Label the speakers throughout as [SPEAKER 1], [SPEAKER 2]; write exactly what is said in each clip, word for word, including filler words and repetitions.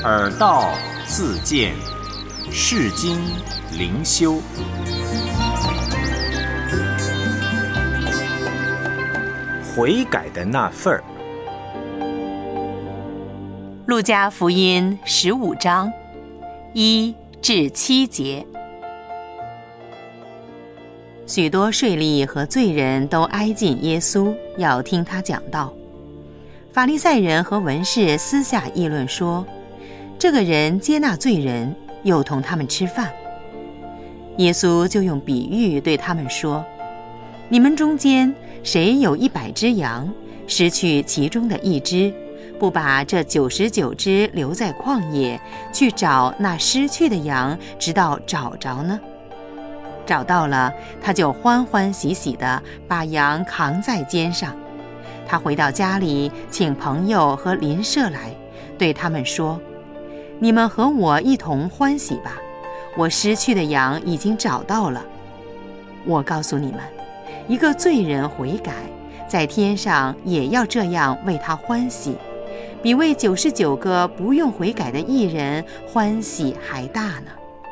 [SPEAKER 1] 耳道自见，世经灵修。悔改的那份儿。
[SPEAKER 2] 路加福音十五章一至七节。许多税吏和罪人都挨近耶稣，要听他讲道。法利赛人和文士私下议论说，这个人接纳罪人，又同他们吃饭。耶稣就用比喻对他们说，你们中间谁有一百只羊，失去其中的一只，不把这九十九只留在旷野，去找那失去的羊，直到找着呢？找到了，他就欢欢喜喜地把羊扛在肩上。他回到家里，请朋友和邻舍来，对他们说，你们和我一同欢喜吧，我失去的羊已经找到了。我告诉你们，一个罪人悔改，在天上也要这样为他欢喜，比为九十九个不用悔改的义人欢喜还大呢。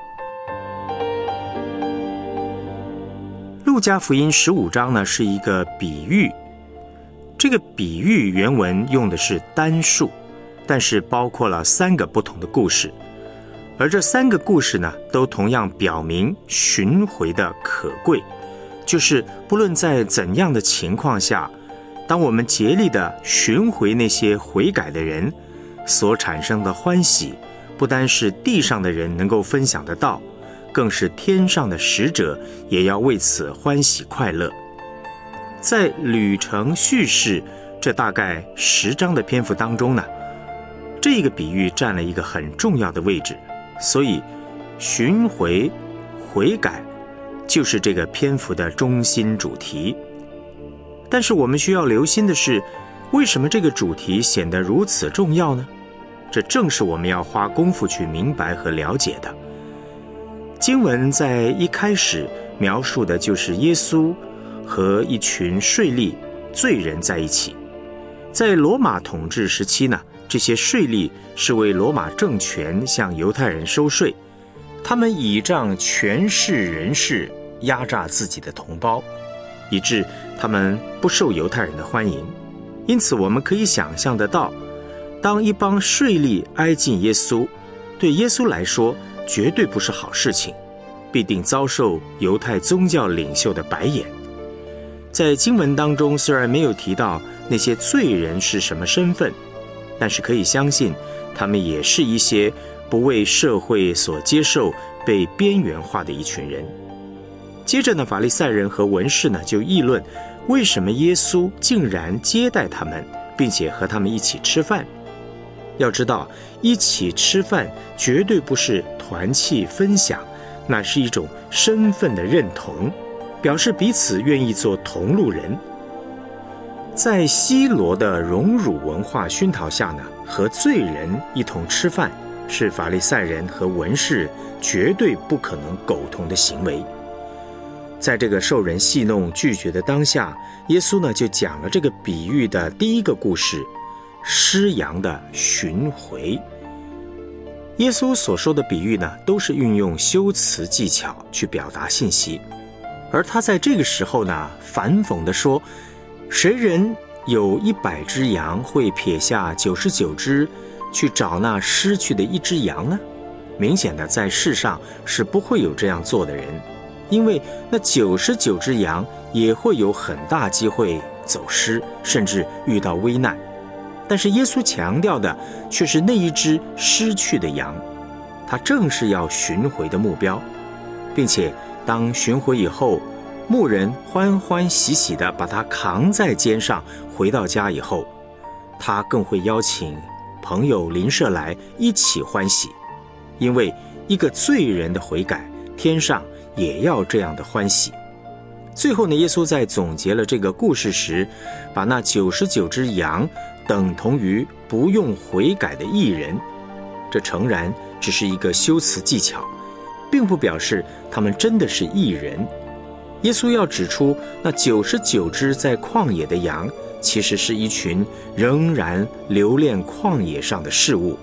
[SPEAKER 1] 路加福音十五章呢是一个比喻，这个比喻原文用的是单数，但是包括了三个不同的故事，而这三个故事呢都同样表明寻回的可贵，就是不论在怎样的情况下，当我们竭力地寻回那些悔改的人，所产生的欢喜，不单是地上的人能够分享得到，更是天上的使者也要为此欢喜快乐。在旅程叙事这大概十章的篇幅当中呢，这个比喻占了一个很重要的位置，所以寻回悔改就是这个篇幅的中心主题。但是我们需要留心的是，为什么这个主题显得如此重要呢？这正是我们要花功夫去明白和了解的。经文在一开始描述的就是耶稣和一群税吏罪人在一起。在罗马统治时期呢，这些税吏是为罗马政权向犹太人收税，他们倚仗权势人士压榨自己的同胞，以致他们不受犹太人的欢迎。因此我们可以想象得到，当一帮税吏挨近耶稣，对耶稣来说绝对不是好事情，必定遭受犹太宗教领袖的白眼。在经文当中虽然没有提到那些罪人是什么身份，但是可以相信他们也是一些不为社会所接受、被边缘化的一群人。接着呢，法利赛人和文士呢就议论，为什么耶稣竟然接待他们，并且和他们一起吃饭。要知道，一起吃饭绝对不是团契分享，那是一种身份的认同，表示彼此愿意做同路人。在西罗的荣辱文化熏陶下呢，和罪人一同吃饭是法利赛人和文士绝对不可能苟同的行为。在这个受人戏弄拒绝的当下，耶稣呢就讲了这个比喻的第一个故事，失羊的寻回。耶稣所说的比喻呢，都是运用修辞技巧去表达信息，而他在这个时候呢，反讽地说，谁人有一百只羊，会撇下九十九只去找那失去的一只羊呢？明显的，在世上是不会有这样做的人，因为那九十九只羊也会有很大机会走失，甚至遇到危难。但是耶稣强调的却是那一只失去的羊，他正是要寻回的目标，并且当寻回以后，牧人欢欢喜喜地把它扛在肩上，回到家以后，他更会邀请朋友邻舍来一起欢喜，因为一个罪人的悔改，天上也要这样的欢喜。最后呢，耶稣在总结了这个故事时，把那九十九只羊等同于不用悔改的义人，这诚然只是一个修辞技巧，并不表示他们真的是义人。耶稣要指出，那九十九只在旷野的羊，其实是一群仍然留恋旷野上的事物，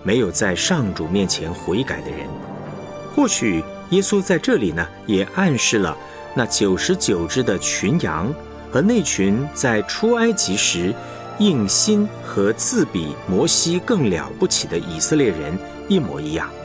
[SPEAKER 1] 没有在上主面前悔改的人。或许耶稣在这里呢，也暗示了那九十九只的群羊和那群在出埃及时硬心和自比摩西更了不起的以色列人一模一样。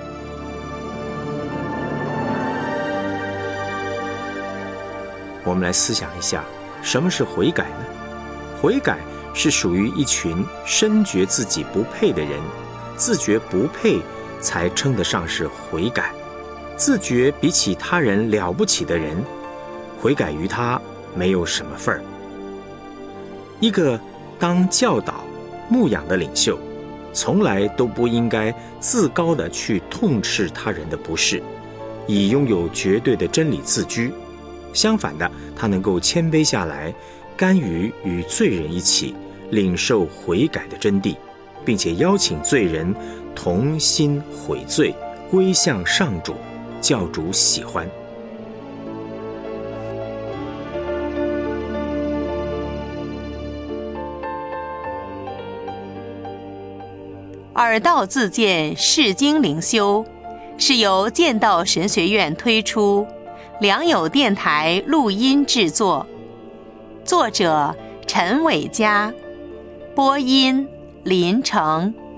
[SPEAKER 1] 我们来思想一下，什么是悔改呢？悔改是属于一群深觉自己不配的人，自觉不配才称得上是悔改。自觉比起他人了不起的人，悔改于他没有什么份儿。一个当教导、牧养的领袖，从来都不应该自高地去痛斥他人的不是，以拥有绝对的真理自居。相反的，他能够谦卑下来，甘于与罪人一起领受悔改的真谛，并且邀请罪人同心悔罪，归向上主，教主喜欢。
[SPEAKER 2] 耳道自荐释经灵修是由剑道神学院推出，良友电台录音制作，作者陈伟嘉，播音林成。